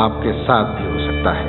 आपके साथ भी हो सकता है।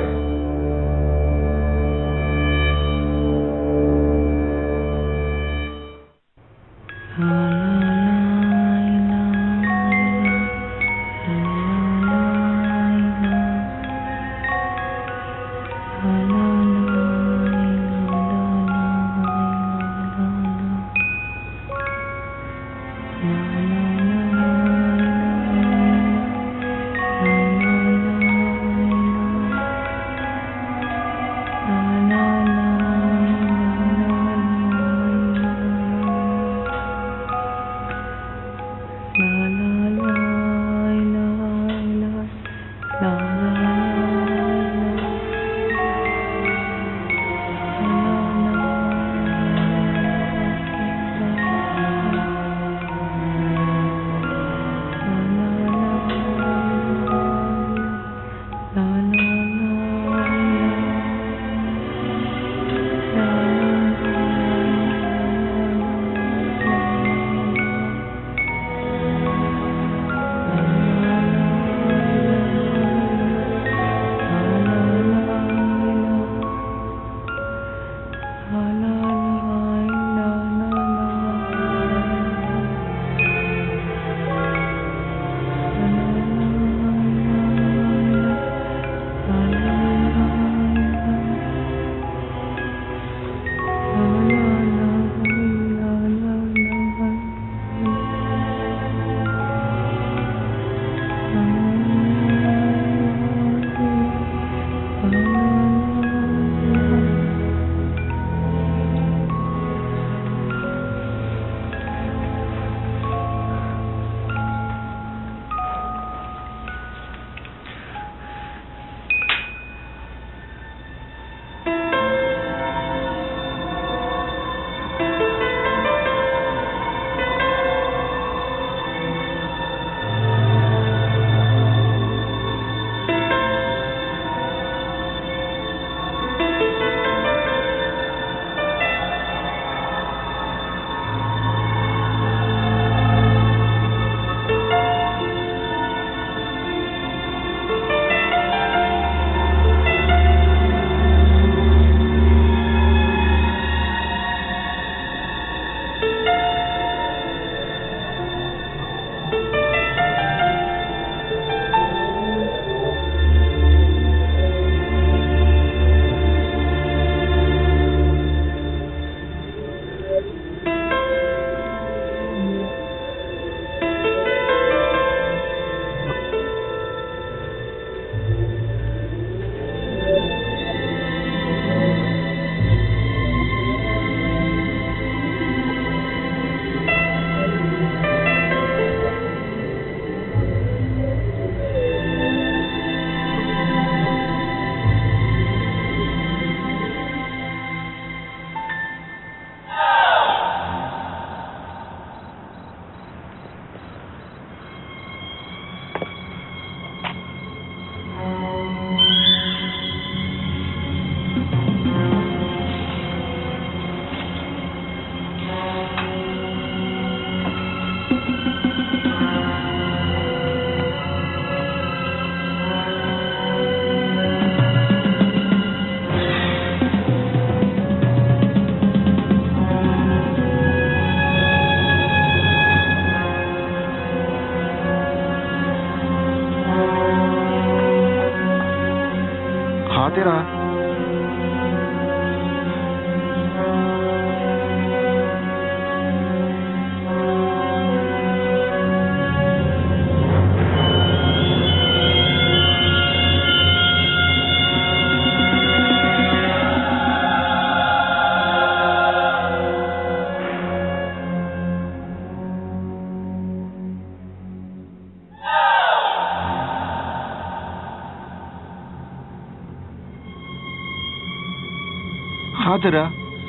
हाजरा,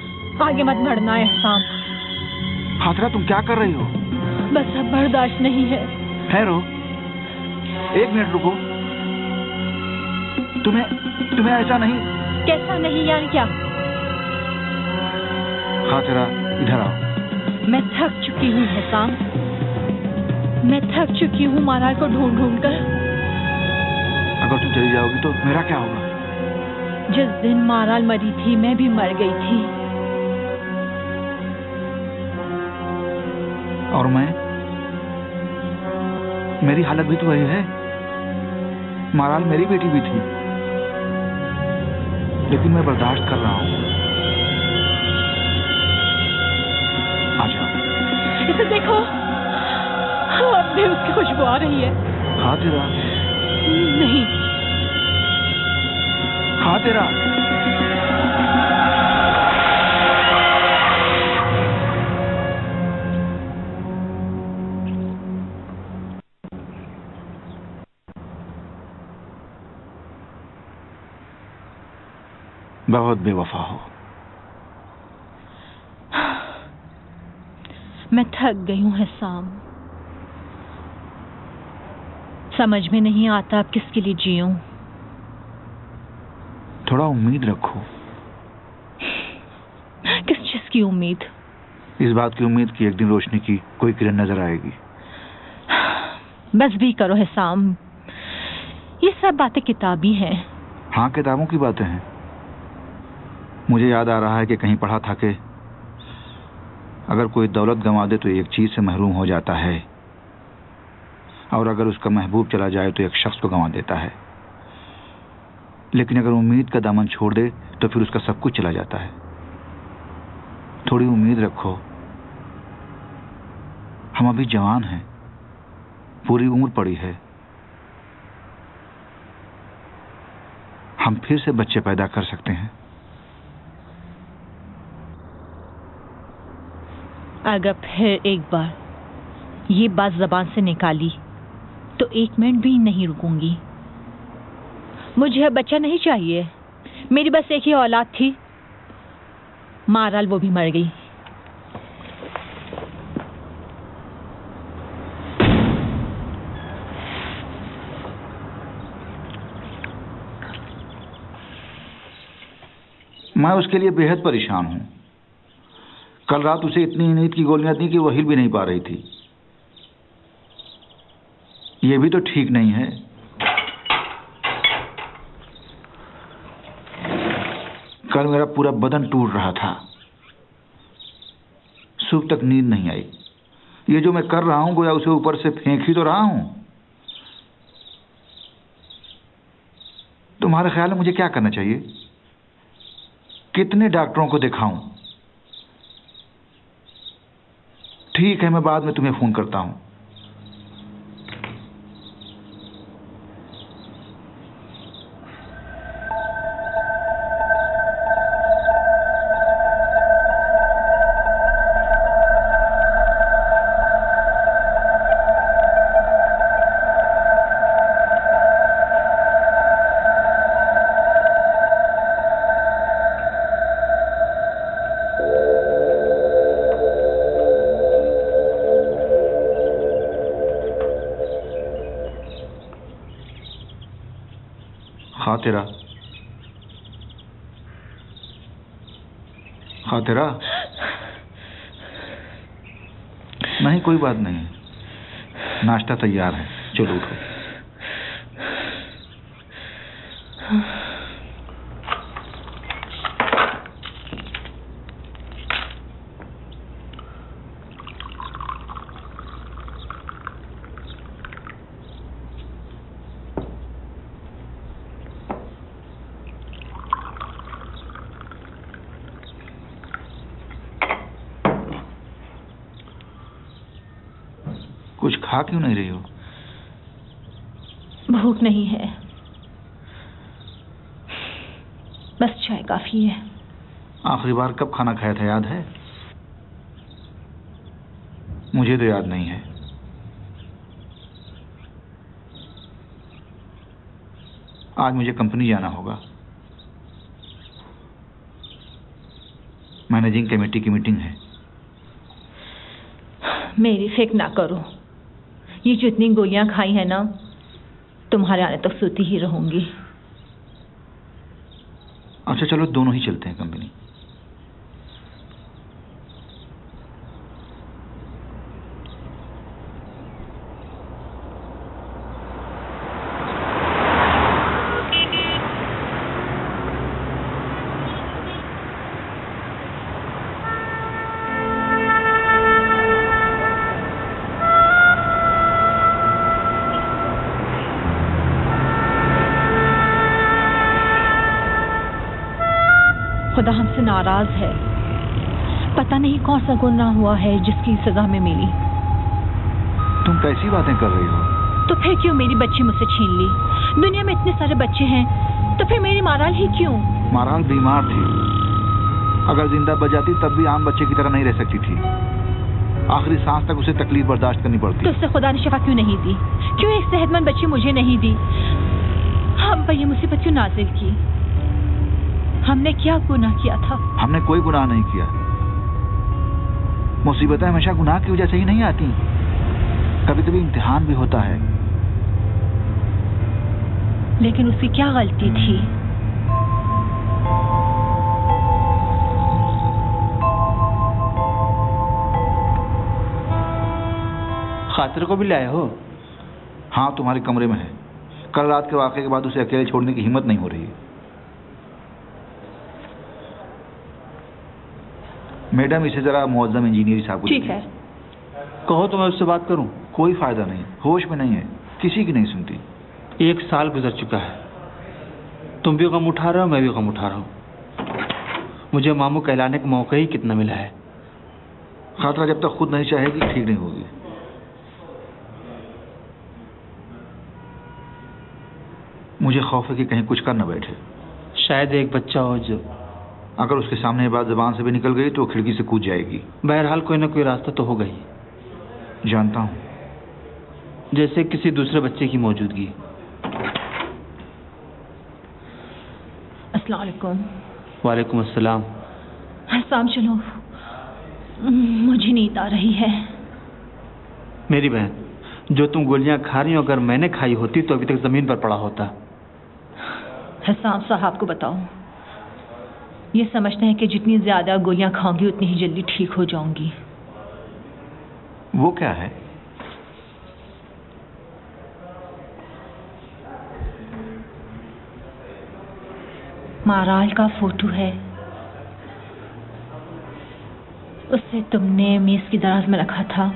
आगे मत बढ़ना एहसान। हाजरा, तुम क्या कर रही हो? बस अब बर्दाश्त नहीं है। ठहरो, एक मिनट रुको। तुम्हें ऐसा नहीं। कैसा नहीं यानी क्या? हाजरा, इधर आओ। मैं थक चुकी हूँ एहसान, मैं थक चुकी हूँ माला को ढूंढ ढूंढ कर। अगर तुम चली जाओगी तो मेरा क्या होगा? जिस दिन माराल मरी थी मैं भी मर गई थी। और मेरी हालत भी तो वही है। माराल मेरी बेटी भी थी, लेकिन मैं बर्दाश्त कर रहा हूँ। आ जाओ। इसे देखो, अब भी उसकी खुशबू आ रही है। खातिरा। नहीं। खातिरा। बहुत बेवफा हो। मैं थक गई हूँ हिसाम। समझ में नहीं आता अब किसके लिए जीऊं। थोड़ा उम्मीद रखो। किस चीज की उम्मीद? इस बात की उम्मीद कि एक दिन रोशनी की कोई किरण नजर आएगी। बस भी करो हिसाम, ये सब बातें किताबी हैं। हाँ, किताबों की बातें हैं। मुझे याद आ रहा है कि कहीं पढ़ा था कि अगर कोई दौलत गंवा दे तो एक चीज से महरूम हो जाता है, और अगर उसका महबूब चला जाए तो एक शख्स को गंवा देता है। लेकिन अगर उम्मीद का दामन छोड़ दे तो फिर उसका सब कुछ चला जाता है। थोड़ी उम्मीद रखो। हम अभी जवान हैं, पूरी उम्र पड़ी है। हम फिर से बच्चे पैदा कर सकते हैं। अगर फिर एक बार ये बात जबान से निकाली तो 1 मिनट भी नहीं रुकूंगी। मुझे अब बच्चा नहीं चाहिए। मेरी बस एक ही औलाद थी, माराल, वो भी मर गई। मैं उसके लिए बेहद परेशान हूं। कल रात उसे इतनी नींद की गोलियां दी कि वो हिल भी नहीं पा रही थी। ये भी तो ठीक नहीं है। कल मेरा पूरा बदन टूट रहा था, सुबह तक नींद नहीं आई। ये जो मैं कर रहा हूं गोया उसे ऊपर से फेंक ही तो रहा हूं। तुम्हारे ख्याल में मुझे क्या करना चाहिए? कितने डॉक्टरों को दिखाऊं? ठीक है, मैं बाद में तुम्हें फोन करता हूं। खातिरा, खातिरा। नहीं, कोई बात नहीं, नाश्ता तैयार है, चलो उठो। कुछ खा क्यों नहीं रही हो? भूख नहीं है, बस चाय काफी है। आखिरी बार कब खाना खाया था, याद है? मुझे तो याद नहीं है। आज मुझे कंपनी जाना होगा। मैनेजिंग कमेटी की मीटिंग है। मेरी फिक्र ना करो, ये जो इतनी गोलियां खाई है ना, तुम्हारे आने तक सोती ही रहूंगी। अच्छा चलो, दोनों ही चलते हैं कंपनी। खुदा हमसे नाराज है। पता नहीं कौन सा गुनाह हुआ है जिसकी सजा में मिली। तुम कैसी बातें कर रही हो? तो फिर क्यों मेरी बच्ची मुझसे छीन ली? दुनिया में इतने सारे बच्चे हैं, तो फिर मेरी माराल ही क्यों? माराल बीमार थी। अगर जिंदा बच जाती तब भी आम बच्चे की तरह नहीं रह सकती थी। आखिरी सांस तक उसे तकलीफ बर्दाश्त करनी पड़ती। तो उससे खुदा ने शिफा क्यों नहीं दी? क्यों एक सेहतमंद बच्ची मुझे नहीं दी? हम पर ये मुसीबत क्यों नाजिल की? हमने क्या गुनाह किया था? हमने कोई गुनाह नहीं किया। मुसीबतें हमेशा गुनाह की वजह से ही नहीं आती, कभी कभी इम्तिहान भी होता है। लेकिन उसकी क्या गलती थी? खातिर को भी लाए हो? हाँ, तुम्हारे कमरे में है। कल रात के वाक़े के बाद उसे अकेले छोड़ने की हिम्मत नहीं हो रही। मैडम, इसे जरा मुअज्जम इंजीनियर साहब को ठीक है। कहो तो मैं उससे बात करूं। कोई फायदा नहीं, होश में नहीं है, किसी की नहीं सुनती। 1 साल गुजर चुका है। तुम भी गम उठा रहे हो, मैं भी गम उठा रहा हूं। मुझे मामू कहलाने का मौका ही कितना मिला है। खातरा जब तक खुद नहीं चाहेगी ठीक नहीं होगी। मुझे खौफ है कि कहीं कुछ कर न बैठे। शायद एक बच्चा हो जो, अगर उसके सामने ये बात ज़बान से भी निकल गई तो खिड़की से कूद जाएगी। बहरहाल कोई ना कोई रास्ता तो होगा ही। जानता हूँ। जैसे किसी दूसरे बच्चे की मौजूदगी। अस्सलाम वालेकुम। वालेकुम अस्सलाम। शाम चलो, मुझे नींद आ रही है। मेरी बहन, जो तुम गोलियां खा रही हो, अगर मैंने खाई होती तो अभी तक जमीन पर पड़ा होता। हसाम साहब को बताओ, ये समझते हैं कि जितनी ज्यादा गोलियां खाऊंगी उतनी ही जल्दी ठीक हो जाऊंगी। वो क्या है? माराल का फोटो है। उसे तुमने मेज की दराज में रखा था।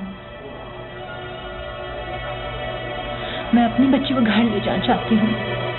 मैं अपनी बच्ची को घर ले जाना चाहती हूँ।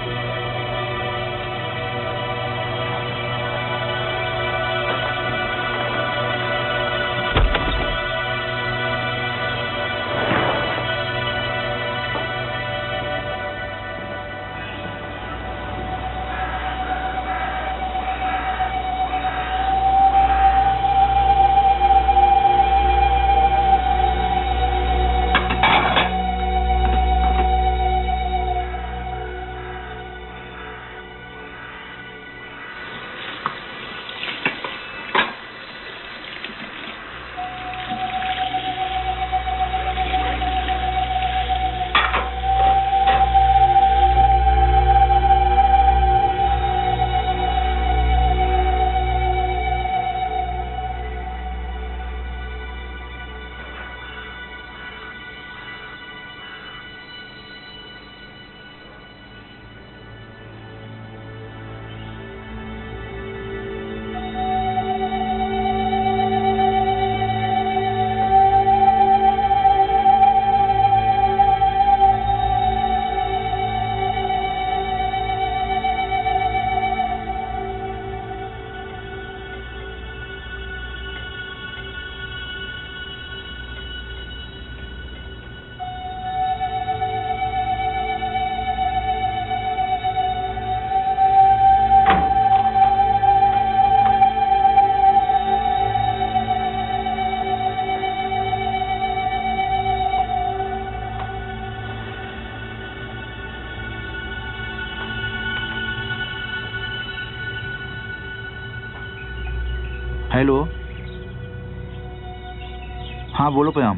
हेलो। हाँ बोलो प्याम।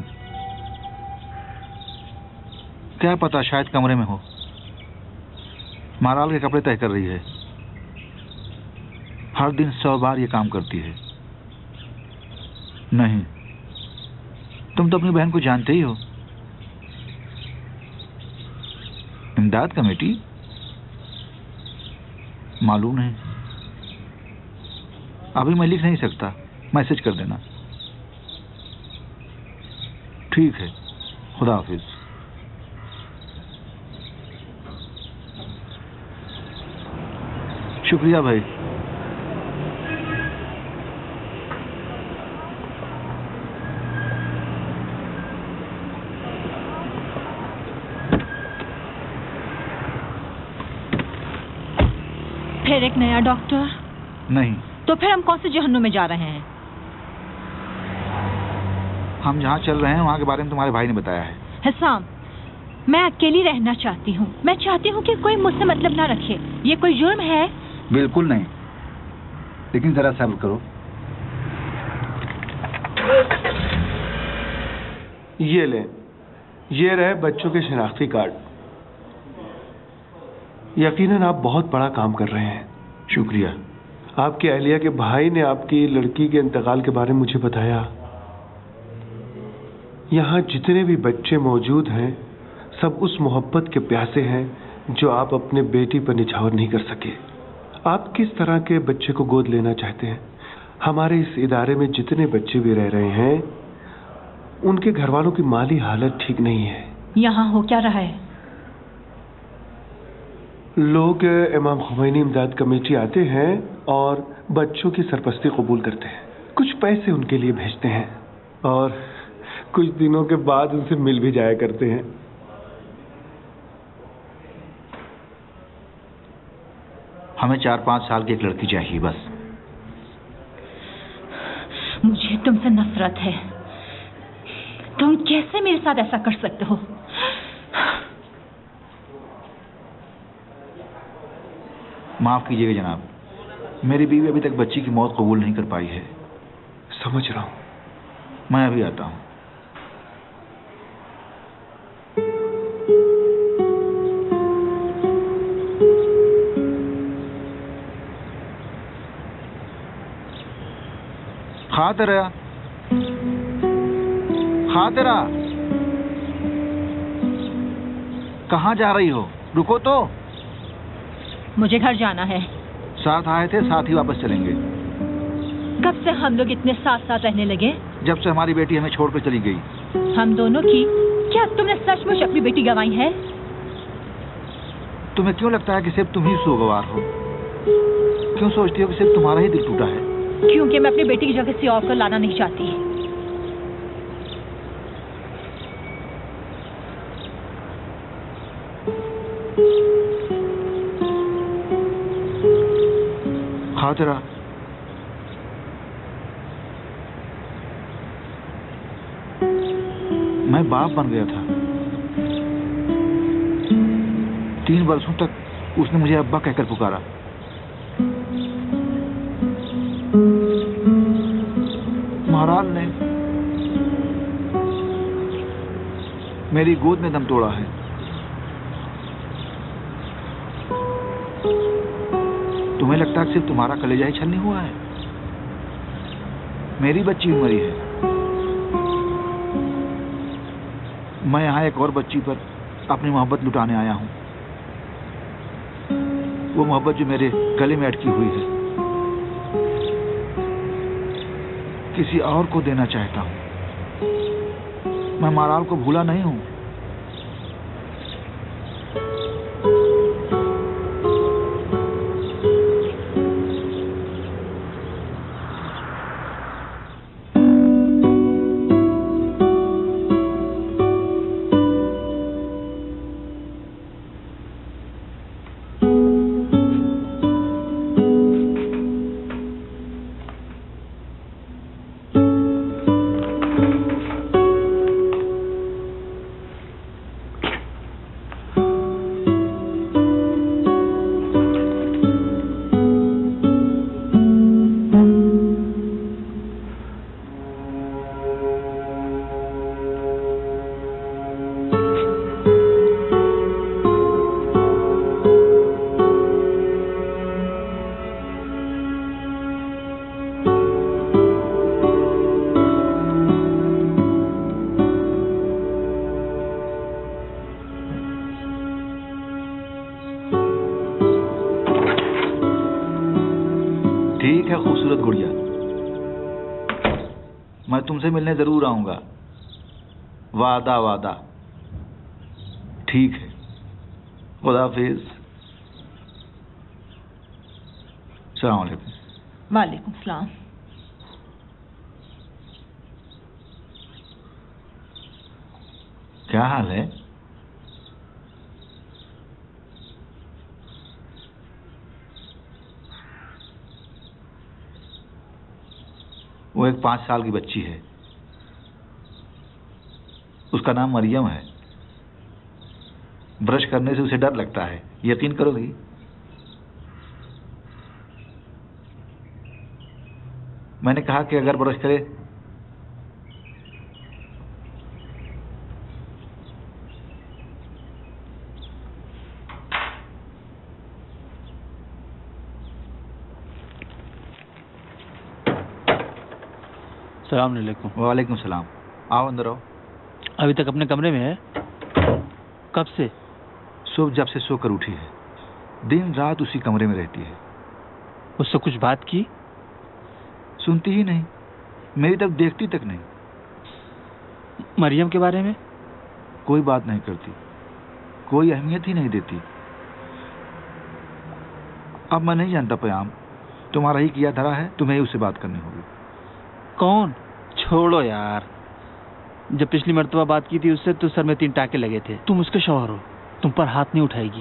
क्या पता, शायद कमरे में हो। माराल के कपड़े तय कर रही है। हर दिन 100 बार ये काम करती है। नहीं, तुम तो अपनी बहन को जानते ही हो। इमदाद कमेटी? मालूम नहीं। अभी मैं लिख नहीं सकता, मैसेज कर देना। ठीक है, खुदा हाफिज। शुक्रिया भाई। फिर एक नया डॉक्टर? नहीं। तो फिर हम कौन से जहन्नुम में जा रहे हैं? हम जहाँ चल रहे हैं वहाँ के बारे में तुम्हारे भाई ने बताया है। हिसाम, मैं अकेली रहना चाहती हूँ। मैं चाहती हूँ कि कोई मुझसे मतलब ना रखे। ये कोई जुर्म है? बिल्कुल नहीं, लेकिन जरा सब्र करो। ये ले, ये रहे बच्चों के शनाख्ती कार्ड। यकीनन आप बहुत बड़ा काम कर रहे हैं। शुक्रिया। आपकी अहलिया के भाई ने आपकी लड़की के इंतकाल के बारे में मुझे बताया। यहाँ जितने भी बच्चे मौजूद हैं सब उस मोहब्बत के प्यासे हैं जो आप अपने बेटी पर निछावर नहीं कर सके। आप किस तरह के बच्चे को गोद लेना चाहते हैं? हमारे इस इदारे में जितने बच्चे भी रह रहे हैं उनके घर वालों की माली हालत ठीक नहीं है। यहाँ हो क्या रहा है? लोग इमाम खुमैनी इमदाद कमेटी आते हैं और बच्चों की सरपरस्ती कबूल करते हैं। कुछ पैसे उनके लिए भेजते हैं और कुछ दिनों के बाद उनसे मिल भी जाया करते हैं। हमें 4-5 साल की एक लड़की चाहिए बस। मुझे तुमसे नफरत है। तुम कैसे मेरे साथ ऐसा कर सकते हो? माफ कीजिएगा जनाब, मेरी बीवी अभी तक बच्ची की मौत कबूल नहीं कर पाई है। समझ रहा हूं। मैं अभी आता हूं। खातिरा, खातिरा, कहाँ जा रही हो? रुको तो। मुझे घर जाना है। साथ आए थे, साथ ही वापस चलेंगे। कब से हम लोग इतने साथ साथ रहने लगे? जब से हमारी बेटी हमें छोड़कर चली गई। हम दोनों की? क्या तुमने सचमुच अपनी बेटी गंवाई है? तुम्हें क्यों लगता है कि सिर्फ तुम ही सोगवार हो? क्यों सोचती हो कि सिर्फ तुम्हारा ही दिल टूटा है? क्योंकि मैं अपनी बेटी की जगह किसी और को लाना नहीं चाहती। खातिरा, मैं बाप बन गया था। 3 वर्षों तक उसने मुझे अब्बा कहकर पुकारा। महाराज ने मेरी गोद में दम तोड़ा है। तुम्हें लगता है सिर्फ तुम्हारा कलेजा ही छलनी हुआ है? मेरी बच्ची भी मरी है। मैं यहाँ एक और बच्ची पर अपनी मोहब्बत लुटाने आया हूँ। वो मोहब्बत जो मेरे गले में अटकी हुई है, किसी और को देना चाहता हूँ। मैं माराल को भूला नहीं हूँ। ठीक है खूबसूरत गुड़िया, मैं तुमसे मिलने जरूर आऊंगा। वादा वादा। ठीक है, खुदा हाफिज। अस्सलाम वालेकुम। वालेकुम सलाम। क्या हाल है? वो एक 5 साल की बच्ची है। उसका नाम मरियम है। ब्रश करने से उसे डर लगता है, यकीन करोगी? मैंने कहा कि अगर ब्रश करे सलाम अलैकुम। वालेकुम सलाम। आओ अंदर आओ। अभी तक अपने कमरे में है? कब से? सुबह जब से सोकर उठी है, दिन रात उसी कमरे में रहती है। उससे कुछ बात की? सुनती ही नहीं, मेरी तरफ देखती तक नहीं। मरियम के बारे में? कोई बात नहीं करती, कोई अहमियत ही नहीं देती। अब मैं नहीं जानता पयाम, तुम्हारा ही किया धरा है, तुम्हें ही उससे बात करनी होगी। कौन? छोड़ो यार, जब पिछली मर्तबा बात की थी उससे तो सर में 3 टाके लगे थे। तुम उसके शौहर हो, तुम पर हाथ नहीं उठाएगी।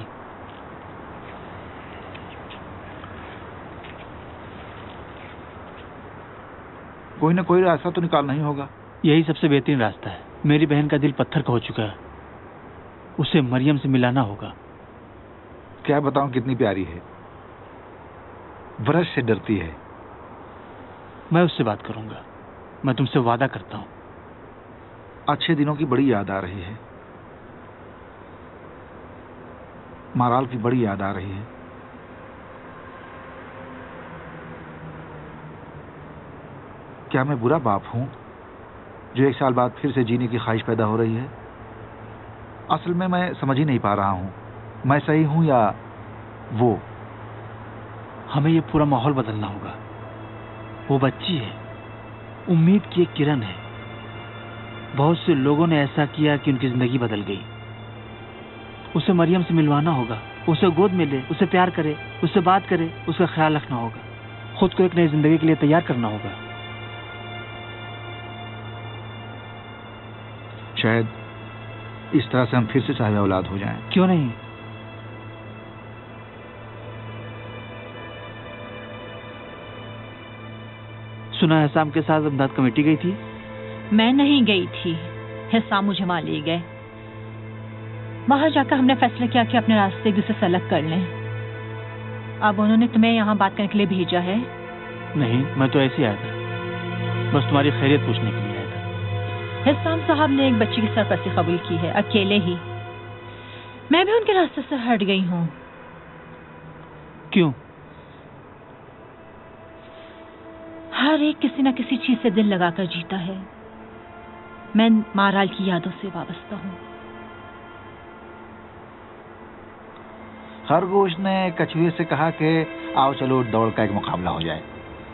कोई ना कोई रास्ता तो निकालना ही होगा। यही सबसे बेहतरीन रास्ता है। मेरी बहन का दिल पत्थर का हो चुका है, उसे मरियम से मिलाना होगा। क्या बताऊं कितनी प्यारी है, ब्रश से डरती है। मैं उससे बात करूंगा, मैं तुमसे वादा करता हूं। अच्छे दिनों की बड़ी याद आ रही है, माराल की बड़ी याद आ रही है। क्या मैं बुरा बाप हूं जो 1 साल बाद फिर से जीने की ख्वाहिश पैदा हो रही है? असल में मैं समझ ही नहीं पा रहा हूं, मैं सही हूं या वो। हमें ये पूरा माहौल बदलना होगा। वो बच्ची है, उम्मीद की एक किरण है। बहुत से लोगों ने ऐसा किया कि उनकी जिंदगी बदल गई। उसे मरियम से मिलवाना होगा, उसे गोद में ले, उसे प्यार करे, उससे बात करे, उसका ख्याल रखना होगा, खुद को एक नई जिंदगी के लिए तैयार करना होगा। शायद इस तरह से हम फिर से साहिब औलाद हो जाएं। क्यों नहीं? सुना है शाम के साथ अमदाद कमेटी गई थी? मैं नहीं गई थी, हिसाम मुझे वहां ले गए। बाहर जाकर हमने फैसला किया कि अपने रास्ते एक दूसरे से अलग कर लें। अब उन्होंने तुम्हें यहाँ बात करने के लिए भेजा है? नहीं, मैं तो ऐसे ही आया था, बस तुम्हारी खैरियत पूछने के लिए आया था। हिसाम साहब ने एक बच्ची की सरपरस्ती कबूल की है, अकेले ही। मैं भी उनके रास्ते से हट गई हूँ। क्यों? हर एक किसी न किसी चीज से दिल लगाकर जीता है। मैं माराल की यादों से वाबस्ता हूँ। खरगोश ने कछुए से कहा कि आओ चलो दौड़ का एक मुकाबला हो जाए।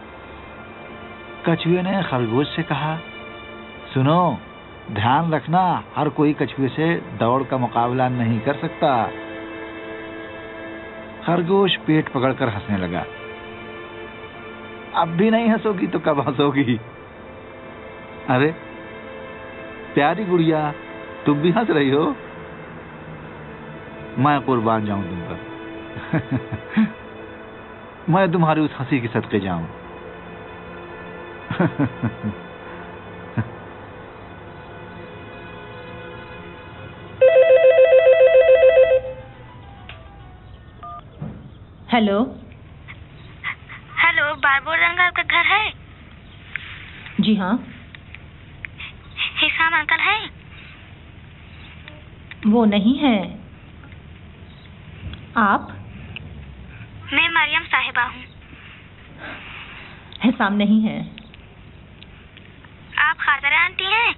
कछुए ने खरगोश से कहा, सुनो ध्यान रखना, हर कोई कछुए से दौड़ का मुकाबला नहीं कर सकता। खरगोश पेट पकड़कर हंसने लगा। अब भी नहीं हंसोगी तो कब हंसोगी? अरे प्यारी गुड़िया, तुम भी हंस रही हो। मैं कुर्बान जाऊं तुम पर। मैं तुम्हारी उस हंसी के सदके जाऊं। हेलो हेलो, बारबोर अंकल का घर है? जी हाँ। हिसाम अंकल है? वो नहीं है। आप? मैं मरियम साहिबा हूँ। हिसाम नहीं है। आप खातिरा आंटी हैं?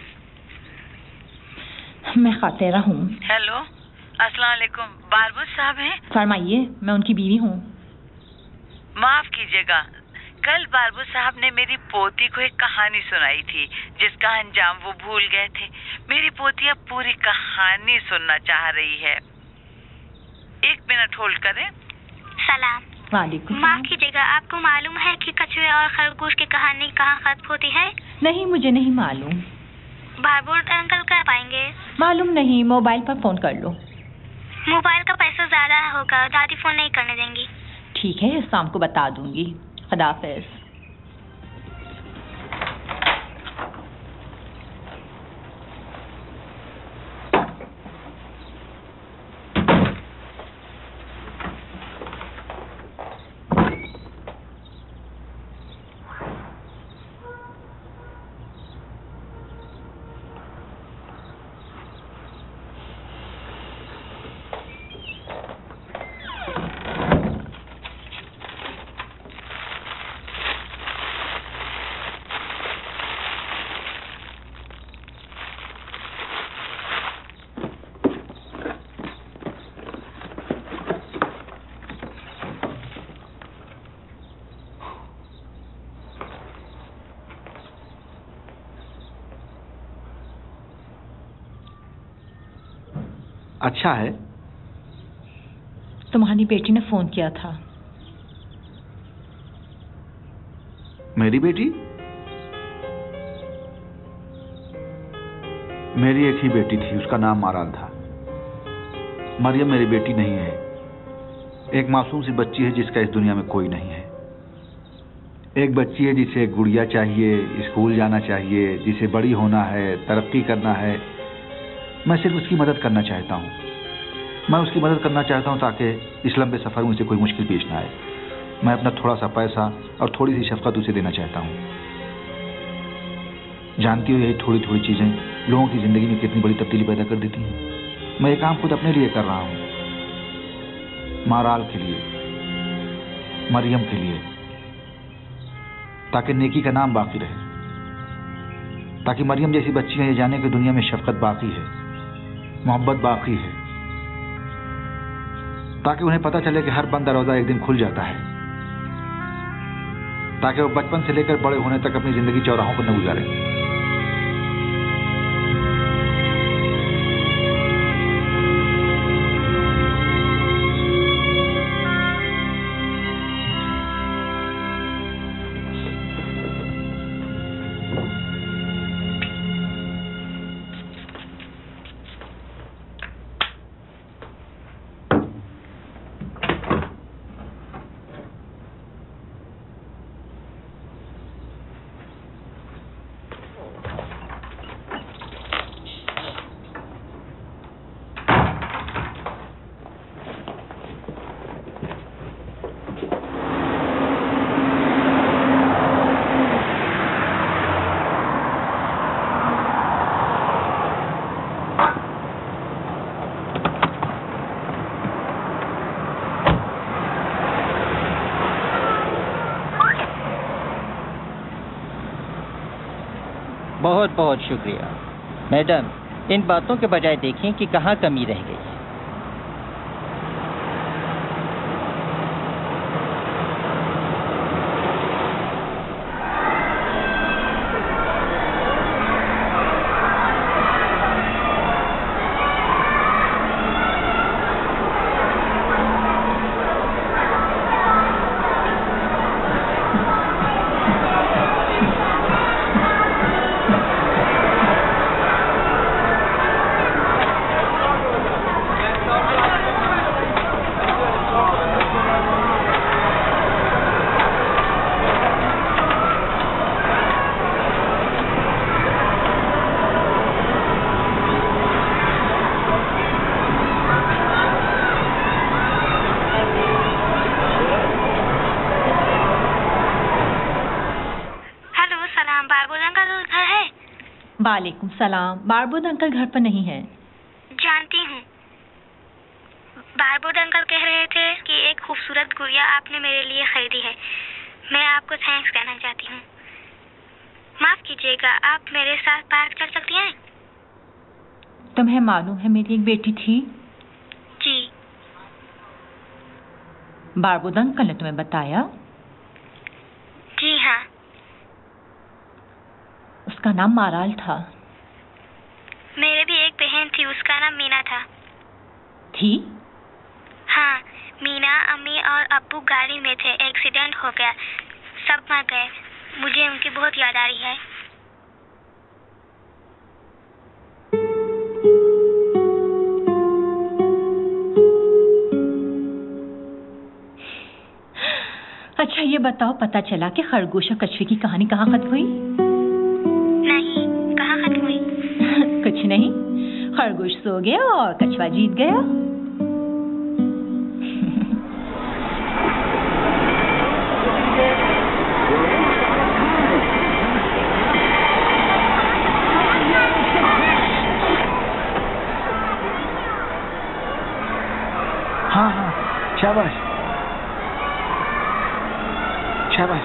मैं खातिरा हूँ। हेलो, अस्सलाम वालेकुम। बारबूस साहब हैं? फरमाइए, मैं उनकी बीवी हूँ। माफ कीजिएगा, कल बारबूस साहब ने मेरी पोती को एक कहानी सुनाई थी जिसका अंजाम वो भूल गए थे। मेरी पोती अब पूरी कहानी सुनना चाह रही है। 1 मिनट होल्ड करें। सलाम। वालेकुम। माफ कीजिएगा, आपको मालूम है कि कछुए और खरगोश की कहानी कहाँ खत्म होती है? नहीं, मुझे नहीं मालूम। बारबोर अंकल कब आएंगे? मालूम नहीं, मोबाइल पर फोन कर लो। मोबाइल का पैसा ज्यादा होगा, दादी फोन नहीं करने देंगी। ठीक है, शाम को बता दूंगी। खुदा हाफिज। अच्छा है। तुम्हारी बेटी ने फोन किया था। मेरी बेटी? मेरी एक ही बेटी थी, उसका नाम माराल था। मरियम मेरी बेटी नहीं है। एक मासूम सी बच्ची है जिसका इस दुनिया में कोई नहीं है। एक बच्ची है जिसे गुड़िया चाहिए, स्कूल जाना चाहिए, जिसे बड़ी होना है, तरक्की करना है। मैं सिर्फ उसकी मदद करना चाहता हूँ। मैं उसकी मदद करना चाहता हूँ ताकि इस लंबे सफर में उसे कोई मुश्किल पेश ना आए। मैं अपना थोड़ा सा पैसा और थोड़ी सी शफकत उसे देना चाहता हूँ। जानती हो, यही थोड़ी थोड़ी चीजें लोगों की जिंदगी में कितनी बड़ी तब्दीली पैदा कर देती हैं। मैं ये काम खुद अपने लिए कर रहा हूँ, माराल के लिए, मरियम के लिए, ताकि नेकी का नाम बाकी रहे, ताकि मरियम जैसी बच्चियां ये जाने कि दुनिया में शफकत बाकी है, मोहब्बत बाकी है, ताकि उन्हें पता चले कि हर बंद दरवाजा एक दिन खुल जाता है, ताकि वो बचपन से लेकर बड़े होने तक अपनी जिंदगी चौराहों पर न गुजारें। बहुत बहुत शुक्रिया मैडम। इन बातों के बजाय देखें कि कहाँ कमी रह गई है। वालेकुम सलाम। बारबूद अंकल घर पर नहीं है। जानती हूँ। बारबूद अंकल कह रहे थे कि एक खूबसूरत गुड़िया आपने मेरे लिए खरीदी है। मैं आपको थैंक्स कहना चाहती हूँ। माफ कीजिएगा, आप मेरे साथ पार्क चल सकती हैं? तुम्हें मालूम है मेरी एक बेटी थी? जी। बारबूद अंकल ने तुम्हें बताया? जी हाँ। उसका नाम माराल था। मेरे भी एक बहन थी, उसका नाम मीना था। थी? हाँ, मीना, अम्मी और अब्बू गाड़ी में थे। एक्सीडेंट हो गया, सब मर गए। मुझे उनकी बहुत याद आ रही है। अच्छा ये बताओ, पता चला कि खरगोश और कछुए की कहानी कहाँ खत्म हुई? नहीं, कहाँ खत्म हुई? कुछ नहीं, खरगोश सो गया और कछुआ जीत गया। हाँ हाँ, शाबाश शाबाश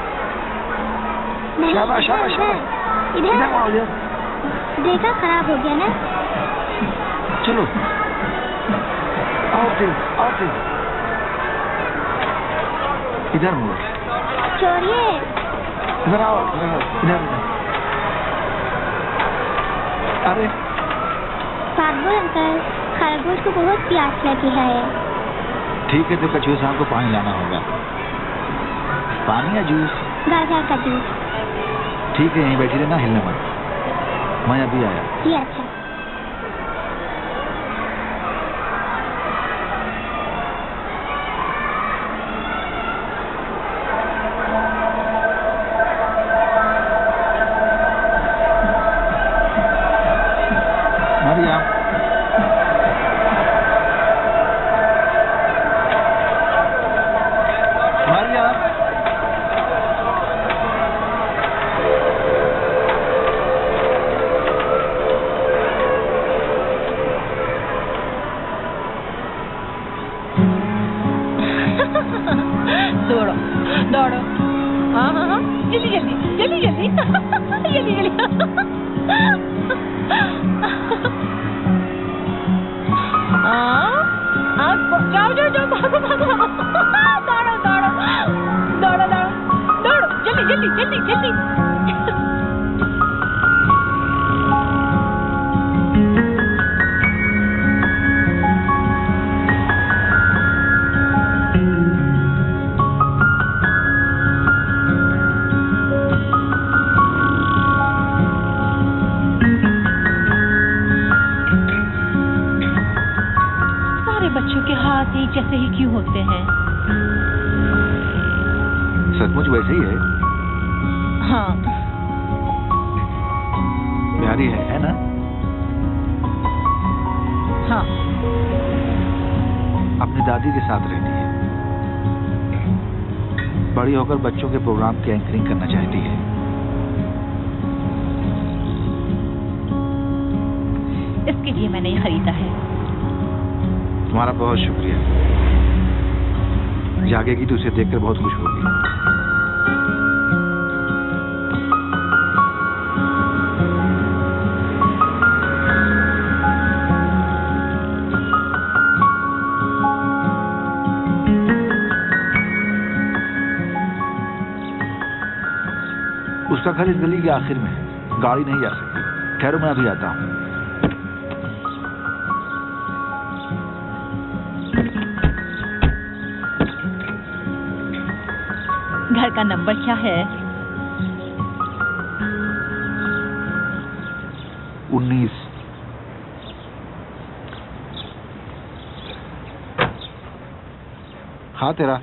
शाबाश शाबाश शाबाश। इधर आओ यार। देखा, खराब हो गया ना। चलो आओ तेज। इधर मुड़ो। छोड़िए। इधर आओ, इधर। अरे बारबूद अंकल, खरगोश को बहुत प्यास लगी है। ठीक है, तो कछुए साहब को पानी लाना होगा। पानी या जूस? गाजर का जूस। ठीक है, यहीं बैठी रहना, हिलने मत। मैं अभी आया। जी अच्छा। मरियम, मरियम, दौड़ो दौड़ो, हाँ हाँ हाँ, जल्दी जल्दी जल्दी जल्दी जल्दी जल्दी। जाओ जाओ जाओ, भागो भागो, दौड़ो दौड़ो दौड़ो दौड़ो दौड़ो, जल्दी जल्दी जल्दी जल्दी। एक जैसे ही क्यों होते हैं? सचमुच वैसे ही है। हाँ, प्यारी है ना? हाँ। अपनी दादी के साथ रहती है। बड़ी होकर बच्चों के प्रोग्राम की एंकरिंग करना चाहती है। इसके लिए मैंने ये खरीदा है। तुम्हारा बहुत शुक्रिया। जागेगी तो उसे देखकर बहुत खुश होगी। उसका घर इस गली के आखिर में है, गाड़ी नहीं जा सकती। ठहरो, मैं अभी आता हूँ। घर का नंबर क्या है? 19। हाँ तेरा।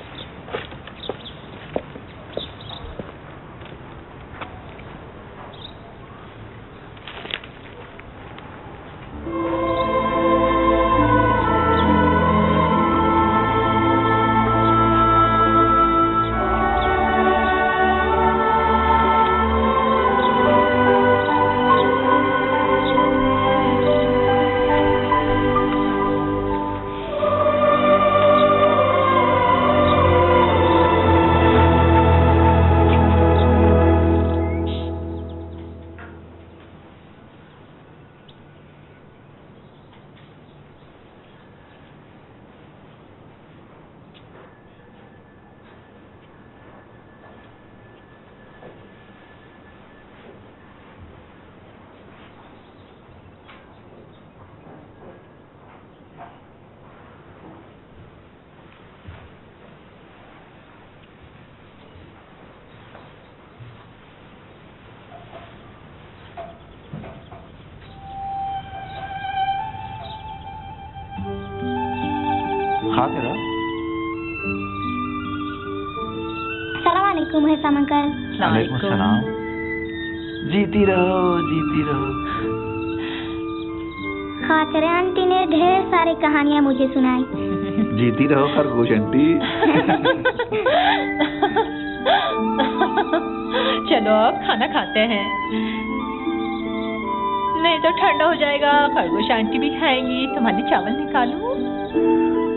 तेरा। अस्सलामुअलैकुम हैसम अंकल। वालेकुम सलाम। जीती रहो, जीती रहो। खातिर आंटी ने ढेर सारी कहानियाँ मुझे सुनाई। जीती रहो खरगोश आंटी। चलो अब खाना खाते हैं, नहीं तो ठंडा हो जाएगा। खरगोश आंटी भी खाएंगी। तुम्हारे चावल निकालूं?